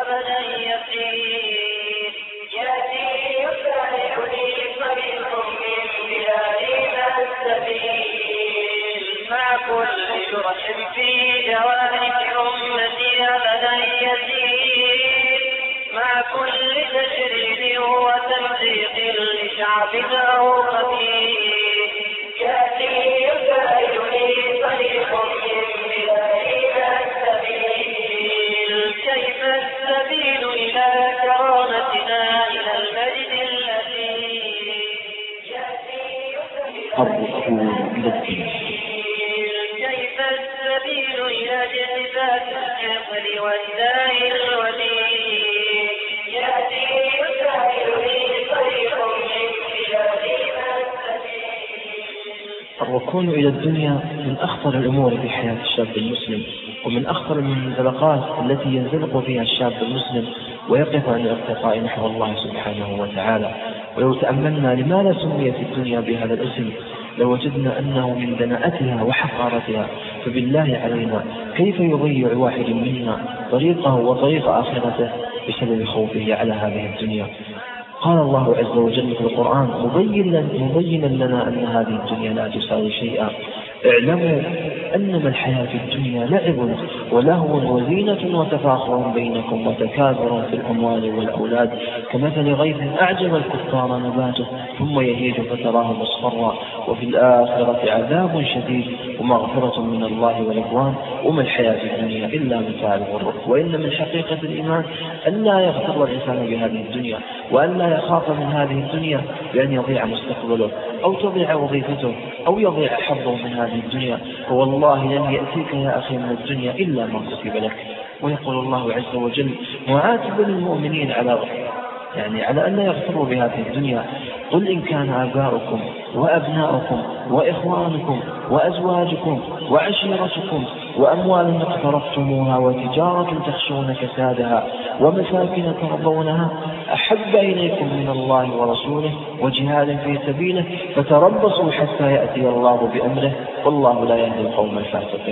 أبدا يسير يأتي يسارعني طريق من بلادنا السبيل مع كل جرح في جوارح أمتي أبدا يسير مع كل تشريد وتمزيق لشعب أو قبيل يأتي يسارعني طريق من بلادنا السبيل كيف السبيل إلى كرامتنا إلى المجد الذي يأتي كيف السبيل إلى جذبات الحقد والداء الولي يأتي يسارعني طريق من بلادنا الركون إلى الدنيا من أخطر الأمور في حياة الشاب المسلم، ومن أخطر المنزلقات التي ينزلق فيها الشاب المسلم ويقف عن الارتقاء نحو الله سبحانه وتعالى. ولو تأملنا لماذا سميت الدنيا بهذا الاسم لوجدنا أنه من دناءتها وحقارتها. فبالله علينا كيف يضيع واحد منا طريقه وطريق آخرته بسبب خوفه على هذه الدنيا؟ قال الله عز وجل في القرآن مبينا لنا أن هذه الدنيا لا تساوي شيئا. اعلموا أنما الحياة في الدنيا لعب ولهو وزينة وتفاخر بينكم وتكاثر في الأموال والأولاد كمثل غيث أعجب الكفار نباته ثم يهيج فتراه مصفرا وفي الآخرة عذاب شديد ومغفرة من الله ورضوان وما الحياة في الدنيا إلا متاع الغرور. وإن من حقيقة الإيمان أن لا يغتر الإنسان بهذه الدنيا وأن لا يخاف من هذه الدنيا بأن يضيع مستقبله أو تضيع وظيفته أو يضيع حظه من هذه الدنيا. فوالله لن يأتيك يا أخي من الدنيا إلا ما كتب لك. ويقول الله عز وجل معاتبا المؤمنين على أن لا يغتروا بهذه الدنيا: قل إن كان آباؤكم وأبناؤكم وإخوانكم وأزواجكم وعشيرتكم وأموال اقترفتموها وتجارة تخشون كسادها ومساكن ترضونها أحب إليكم من الله ورسوله وجهاد في سبيله فتربصوا حتى يأتي الله بأمره والله لا يهدي القوم الفاسقين.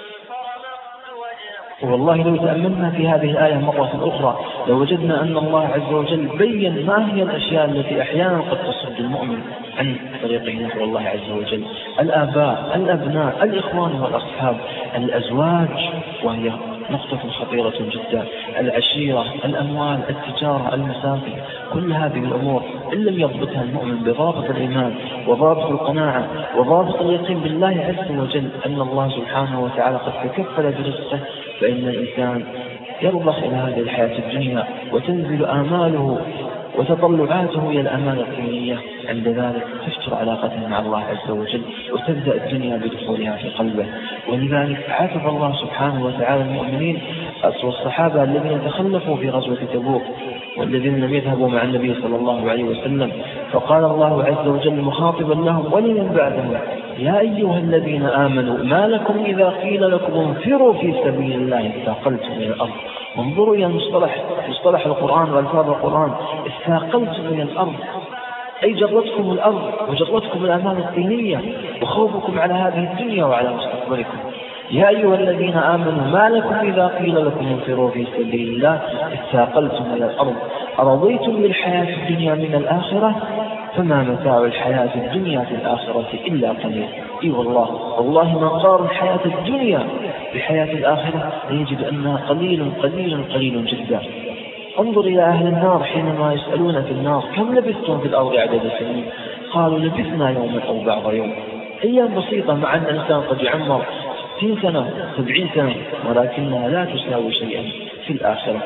والله لو تأملنا في هذه الآية مرة أخرى لوجدنا أن الله عز وجل بين ما هي الأشياء التي أحيانا قد تصد المؤمن عن طريقه نحو الله عز وجل: الآباء، الأبناء، الإخوان والأصحاب، الأزواج وهي نقطة خطيرة جدا، العشيرة، الأموال، التجارة، المساكن. كل هذه الأمور إن لم يضبطها المؤمن بضابط الإيمان وضابط القناعة وضابط اليقين بالله عز وجل أن الله سبحانه وتعالى قد تكفل برزقه، فإن الإنسان يرضخ إلى هذه الحياة الدنيا وتنزل آماله وتطلعاته إلى الأمانة الدينية. عند ذلك تفتر علاقته مع الله عز وجل وتبدأ الدنيا بدخولها في قلبه. ولذلك عاتب الله سبحانه وتعالى المؤمنين والصحابة الذين تخلفوا في غزوة تبوك والذين لم يذهبوا مع النبي صلى الله عليه وسلم. فقال الله عز وجل مخاطبا لهم ولمن بعدهم: يا أيها الذين آمنوا ما لكم إذا قيل لكم انفروا في سبيل الله اثاقلتم إلى الأرض. انظروا إلى مصطلح القرآن والفاظ القرآن: اثاقلتم إلى الأرض، أي جرتكم الأرض وجرتكم الأمانة الدينية وخوفكم على هذه الدنيا وعلى مستقبلكم. يا أيها الذين آمنوا ما لكم إذا قيل لكم انفروا في سبيل الله اثاقلتم إلى الأرض أرضيتم بالحياة الدنيا من الآخرة فما متاع الحياة الدنيا في الآخرة إلا قليل. إي والله ما قارن الحياة الدنيا بحياة الآخرة يجد أنها قليل جدا. انظر إلى أهل النار حينما يسألون في النار: كم لبثتم في الأرض عدد سنين؟ قالوا: لبثنا يوما أو بعض يوم. أيام بسيطة، مع أن الإنسان قد يعمر 60 سنة 70 سنة ولكنها لا تساوي شيئا في الآخرة.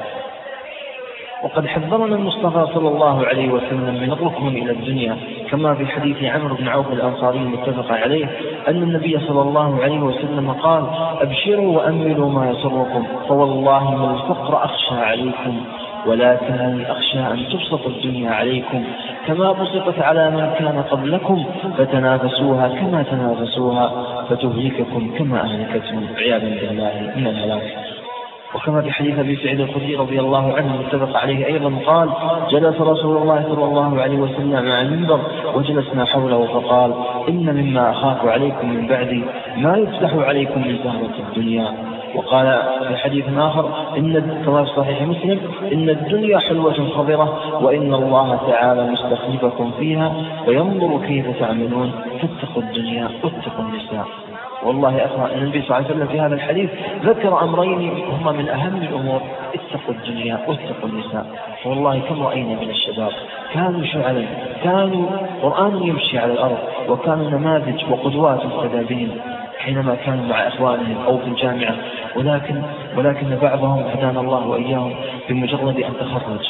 وقد حذرنا المصطفى صلى الله عليه وسلم من الركون إلى الدنيا، كما في حديث عمرو بن عوف الأنصاري المتفق عليه أن النبي صلى الله عليه وسلم قال: أبشروا وأملوا ما يسركم، فوالله ما الفقر أخشى عليكم ولكنني أخشى أن تبسط الدنيا عليكم كما بسطت على من كان قبلكم فتنافسوها كما تنافسوها فتهلككم كما أهلكتهم عياذا بالله من الهلاك. وكما في حديث أبي سعيد الخدري رضي الله عنه متفق عليه أيضا قال: جلس رسول الله صلى الله عليه وسلم مع المنبر وجلسنا حوله فقال: إن مما أخاف عليكم من بعدي ما يفتح عليكم من زهرة الدنيا وقال في حديث آخر كما في صحيح مسلم إن الدنيا حلوة خضرة وإن الله تعالى مستخلفكم فيها فينظر كيف تعملون فاتقوا الدنيا واتقوا النساء. والله يا أخوان النبي صلى الله عليه وسلم في هذا الحديث ذكر أمرين هما من أهم الأمور: اتقوا الدنيا واتقوا النساء. والله كم رأينا من الشباب كانوا شعلا، كانوا قرآن يمشي على الأرض، وكانوا نماذج وقدوات يقتدى بهم حينما كانوا مع إخوانهم أو في الجامعة، ولكن بعضهم هدانا الله وإياهم بمجرد أن تخرج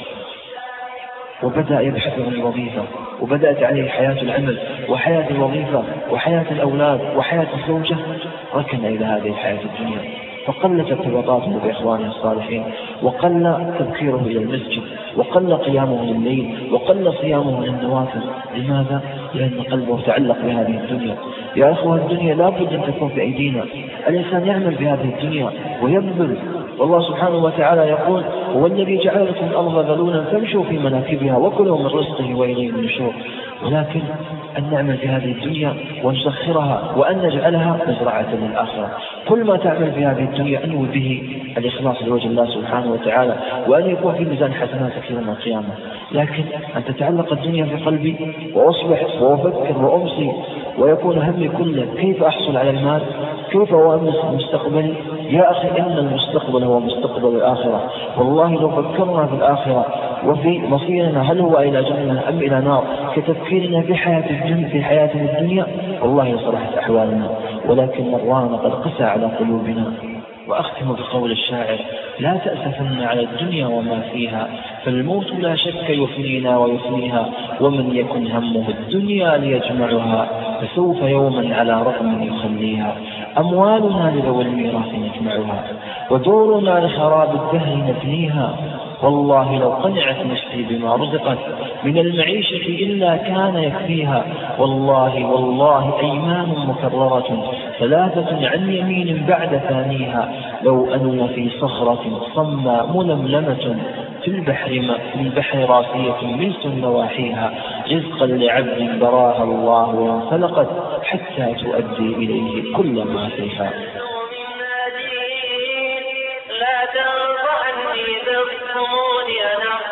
وبدأ يبحث عن الوظيفة، وبدأت عليه حياة العمل وحياة الوظيفة وحياة الأولاد وحياة الزوجة، ركن إلى هذه الحياة الدنيا، فقلت ارتباطاته بإخوانه الصالحين، وقل تبكيره إلى المسجد، وقل قيامه لليل، وقل صيامه للنوافل. لماذا؟ لأن قلبه تعلق بهذه الدنيا. يا أخوة الدنيا لا بد أن تكون في أيدينا، الإنسان يعمل بهذه الدنيا ويبذل. والله سبحانه وتعالى يقول: هو الذي جعل لكم الأرض ذلولا فامشوا في مناكبها وكلوا من رزقه وإليه النشور. ولكن أن نعمل في هذه الدنيا ونسخرها وأن نجعلها مزرعة للآخرة. كل ما تعمل في هذه الدنيا أنوي به الإخلاص لوجه الله سبحانه وتعالى، وأن يكون في ميزان حسناتك يوم القيامة. لكن أن تتعلق الدنيا في قلبي وأصبح وأفكر وأمسي ويكون همي كله كيف أحصل على المال، كيف أؤمن مستقبلي. يا أخي إن المستقبل هو مستقبل الآخرة. والله لو فكرنا في الآخرة وفي مصيرنا هل هو إلى جنة أم إلى نار كتفكيرنا في حياتنا الدنيا، والله لصلحت أحوالنا. ولكن الران قد قسى على قلوبنا. وأختم بقول الشاعر: لا تأسفن على الدنيا وما فيها، فالموت لا شك يفنينا ويفنيها، ومن يكن همه الدنيا ليجمعها فسوف يوما على رغم يخليها. أموالنا لذوي الميراث نجمعها، ودورنا لخراب الدهر نبنيها. والله لو قنعت نفسي بما رزقت من المعيشة إلا كان يكفيها. والله أيمان مكررة ثلاثة عن يمين بعد ثانيها، لو أن في صخرة صمى ململمة في البحر راسية ملس نواحيها، رزقا لعبد براها الله وانفلقت حتى تؤدي إليه كل ما فيها. لا تنفعني بالصمود أنا